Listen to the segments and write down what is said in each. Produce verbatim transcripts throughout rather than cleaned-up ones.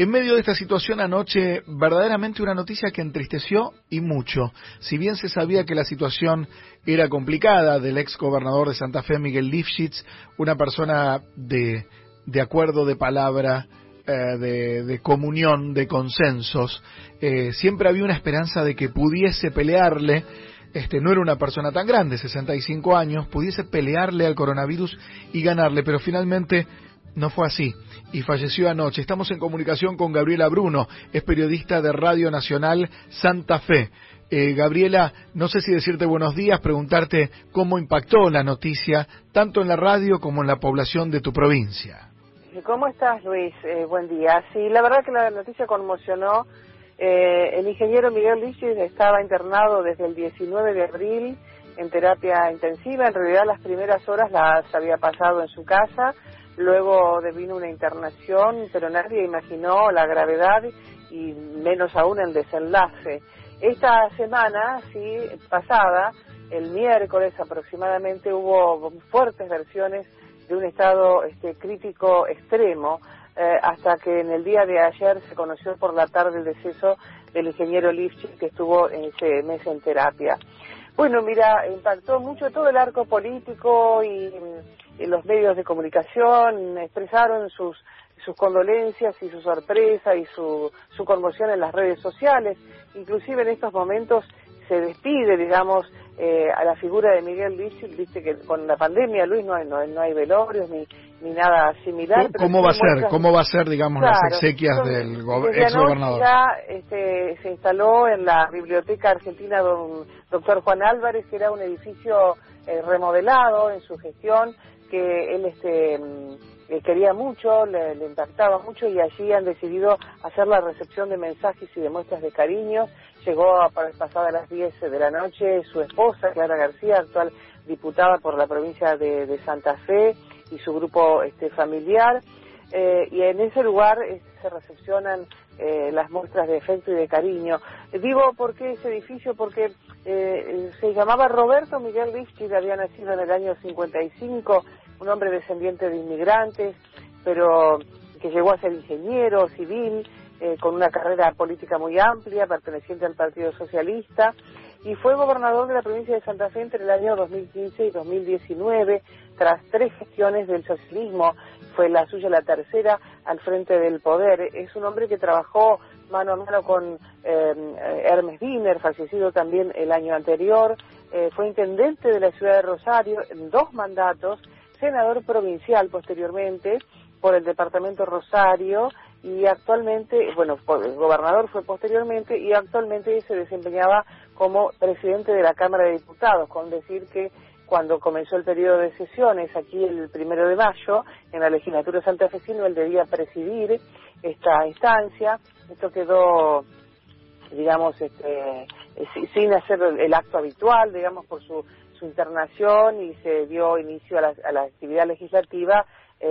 En medio de esta situación anoche, verdaderamente una noticia que entristeció y mucho. Si bien se sabía que la situación era complicada del ex gobernador de Santa Fe, Miguel Lifschitz, una persona de, de acuerdo, de palabra, eh, de, de comunión, de consensos, eh, siempre había una esperanza de que pudiese pelearle. Este, no era una persona tan grande, sesenta y cinco años, pudiese pelearle al coronavirus y ganarle, pero finalmente no fue así y falleció anoche. Estamos en comunicación con Gabriela Bruno, es periodista de Radio Nacional Santa Fe. Eh, Gabriela, no sé si decirte buenos días, preguntarte cómo impactó la noticia, tanto en la radio como en la población de tu provincia. ¿Cómo estás, Luis? Eh, buen día. Sí, la verdad que la noticia conmocionó. Eh, el ingeniero Miguel Lifschitz estaba internado desde el diecinueve de abril en terapia intensiva. En realidad las primeras horas las había pasado en su casa, luego devino una internación, pero nadie imaginó la gravedad y menos aún el desenlace. Esta semana, sí, pasada, el miércoles aproximadamente, hubo fuertes versiones de un estado este, crítico extremo, Eh, hasta que en el día de ayer se conoció por la tarde el deceso del ingeniero Lifschitz, que estuvo en ese mes en terapia. Bueno, mira, impactó mucho todo el arco político y, y los medios de comunicación expresaron sus sus condolencias y su sorpresa y su, su conmoción en las redes sociales. Inclusive en estos momentos se despide, digamos, eh, a la figura de Miguel Lifschitz. Viste que con la pandemia, Luis, no hay, no, no hay velorios ni ni nada similar. ¿Cómo, ¿Cómo va a ser? Muestras... ¿Cómo va a ser, digamos, claro, las exequias son, del go desde ex gobernador? Ya este, se instaló en la Biblioteca Argentina don doctor Juan Álvarez, que era un edificio eh, remodelado en su gestión, que él este eh, quería mucho, le, le impactaba mucho, y allí han decidido hacer la recepción de mensajes y de muestras de cariño. Llegó a pasada las diez de la noche su esposa, Clara García, actual diputada por la provincia de, de Santa Fe, y su grupo este, familiar, eh, y en ese lugar eh, se recepcionan eh, las muestras de afecto y de cariño. Eh, digo, ¿por qué ese edificio? Porque eh, se llamaba Roberto Miguel Lifschitz, había nacido en el año cincuenta y cinco, un hombre descendiente de inmigrantes, pero que llegó a ser ingeniero civil, eh, con una carrera política muy amplia, perteneciente al Partido Socialista, y fue gobernador de la provincia de Santa Fe entre el año dos mil quince y dos mil diecinueve, tras tres gestiones del socialismo. Fue la suya la tercera al frente del poder. Es un hombre que trabajó mano a mano con eh, Hermes Wiener, fallecido también el año anterior. Eh, fue intendente de la ciudad de Rosario en dos mandatos, senador provincial posteriormente por el departamento Rosario, y actualmente, bueno, el gobernador fue posteriormente, y actualmente se desempeñaba como presidente de la Cámara de Diputados, con decir que cuando comenzó el periodo de sesiones, aquí el primero de mayo, en la legislatura santafesina, él debía presidir esta instancia. Esto quedó, digamos, este, sin hacer el acto habitual, digamos, por su, su internación, y se dio inicio a la, a la actividad legislativa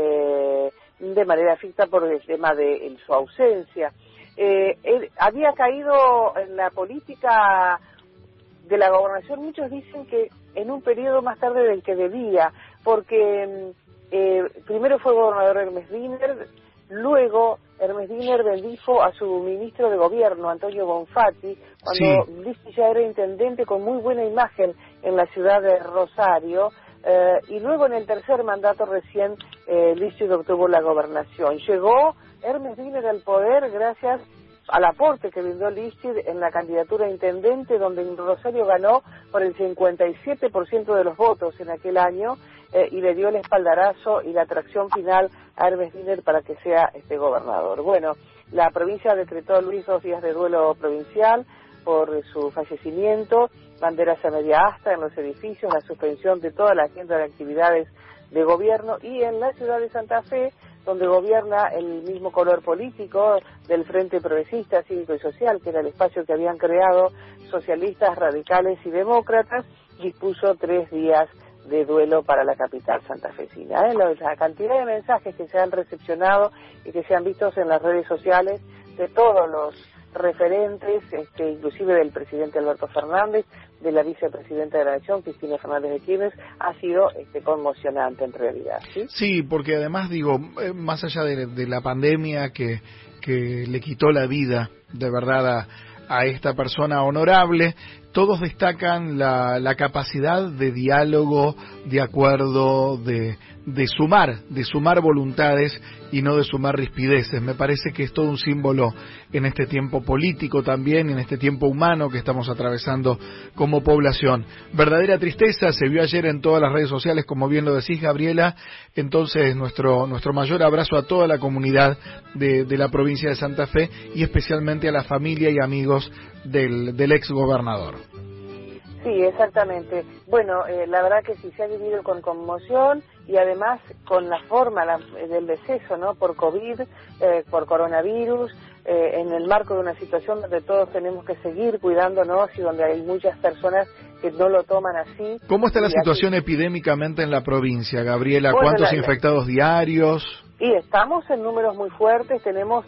eh, de manera ficta por el tema de en su ausencia. Eh, él había caído en la política de la gobernación, muchos dicen que en un periodo más tarde del que debía, porque eh, primero fue gobernador Hermes Wiener, luego Hermes Wiener bendijo a su ministro de gobierno, Antonio Bonfatti, cuando Lifschitz ya era intendente con muy buena imagen en la ciudad de Rosario, eh, y luego en el tercer mandato recién eh, Lifschitz obtuvo la gobernación. Llegó Hermes Wiener al poder gracias al aporte que brindó Lifschitz en la candidatura a intendente, donde en Rosario ganó por el cincuenta y siete por ciento de los votos en aquel año, eh, y le dio el espaldarazo y la atracción final a Hermes Wiener para que sea este gobernador. Bueno, la provincia decretó, Luis, dos días de duelo provincial por su fallecimiento, banderas a media asta en los edificios, la suspensión de toda la agenda de actividades de gobierno, y en la ciudad de Santa Fe, donde gobierna el mismo color político del Frente Progresista, Cívico y Social, que era el espacio que habían creado socialistas, radicales y demócratas, dispuso tres días de duelo para la capital santafesina. ¿eh? La, la cantidad de mensajes que se han recepcionado y que se han visto en las redes sociales de todos los referentes, este, inclusive del presidente Alberto Fernández, de la vicepresidenta de la Nación, Cristina Fernández de Kirchner, ha sido este, conmocionante en realidad. ¿sí? Sí, porque además, digo, eh, más allá de, de la pandemia que que le quitó la vida de verdad a, a esta persona honorable. Todos destacan la, la capacidad de diálogo, de acuerdo, de, de sumar, de sumar voluntades y no de sumar rispideces. Me parece que es todo un símbolo en este tiempo político también, en este tiempo humano que estamos atravesando como población. Verdadera tristeza se vio ayer en todas las redes sociales, como bien lo decís, Gabriela. Entonces, nuestro, nuestro mayor abrazo a toda la comunidad de, de la provincia de Santa Fe y especialmente a la familia y amigos del, del ex gobernador. Sí, exactamente. Bueno, eh, la verdad que sí se ha vivido con conmoción y además con la forma la, del deceso, ¿no? Por COVID, eh, por coronavirus, eh, en el marco de una situación donde todos tenemos que seguir cuidándonos y donde hay muchas personas que no lo toman así. ¿Cómo está la y situación aquí... epidémicamente en la provincia, Gabriela? Bueno, ¿Cuántos la, infectados la... diarios? Y estamos en números muy fuertes, tenemos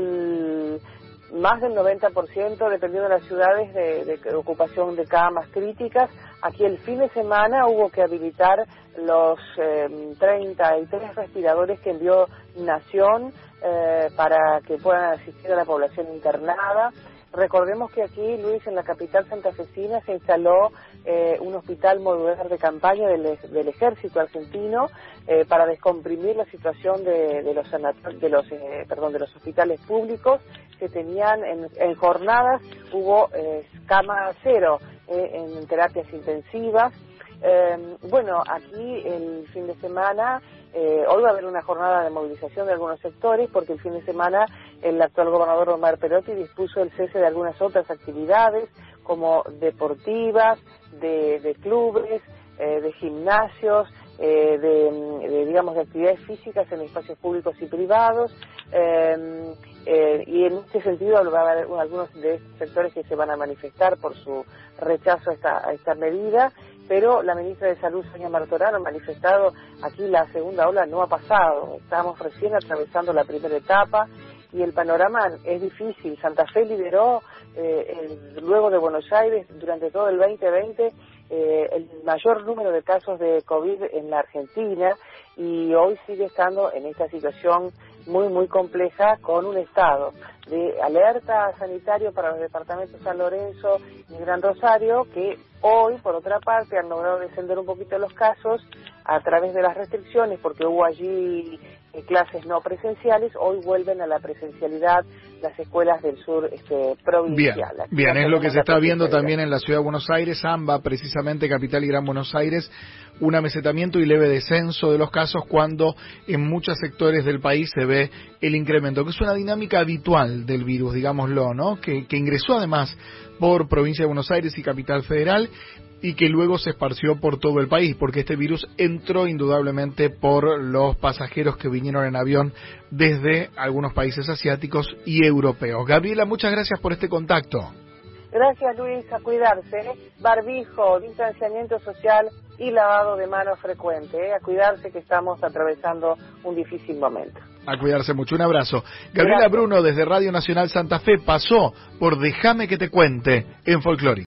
el... más del noventa por ciento, dependiendo de las ciudades, de, de ocupación de camas críticas. Aquí el fin de semana hubo que habilitar los eh, treinta y tres respiradores que envió Nación eh, para que puedan asistir a la población internada. Recordemos que aquí, Luis, en la capital santafesina se instaló eh, un hospital modular de campaña del, del ejército argentino eh, para descomprimir la situación de, de los de los eh, perdón de los hospitales públicos que tenían en, en jornadas hubo eh, cama cero eh, en terapias intensivas. Eh, bueno, aquí el fin de semana, eh, hoy va a haber una jornada de movilización de algunos sectores porque el fin de semana el actual gobernador Omar Perotti dispuso el cese de algunas otras actividades como deportivas, de, de clubes, eh, de gimnasios, eh, de, de, digamos, de actividades físicas en espacios públicos y privados. Eh, eh, y en este sentido va a haber algunos de estos sectores que se van a manifestar por su rechazo a esta, a esta medida. Pero la ministra de Salud, Sonia Martorano, ha manifestado aquí la segunda ola no ha pasado, estamos recién atravesando la primera etapa y el panorama es difícil. Santa Fe lideró, eh, el, luego de Buenos Aires, durante todo el veinte veinte, eh, el mayor número de casos de COVID en la Argentina y hoy sigue estando en esta situación muy, muy compleja con un estado de alerta sanitario para los departamentos San Lorenzo y Gran Rosario, que hoy, por otra parte, han logrado descender un poquito los casos a través de las restricciones, porque hubo allí eh, clases no presenciales, hoy vuelven a la presencialidad las escuelas del sur este, provincial. Bien, bien, es lo que se está viendo también en la ciudad de Buenos Aires, AMBA, precisamente capital y Gran Buenos Aires, un amesetamiento y leve descenso de los casos cuando en muchos sectores del país se ve el incremento, que es una dinámica habitual del virus, digámoslo, ¿no? Que, que ingresó además por provincia de Buenos Aires y capital federal y que luego se esparció por todo el país, porque este virus entró indudablemente por los pasajeros que vinieron en avión desde algunos países asiáticos y europeos. Gabriela, muchas gracias por este contacto. Gracias, Luis, a cuidarse, barbijo, distanciamiento social y lavado de manos frecuente, ¿eh? A cuidarse que estamos atravesando un difícil momento. A cuidarse mucho, un abrazo. Gabriela Gracias. Bruno, desde Radio Nacional Santa Fe, pasó por Déjame que te cuente en Folclórica.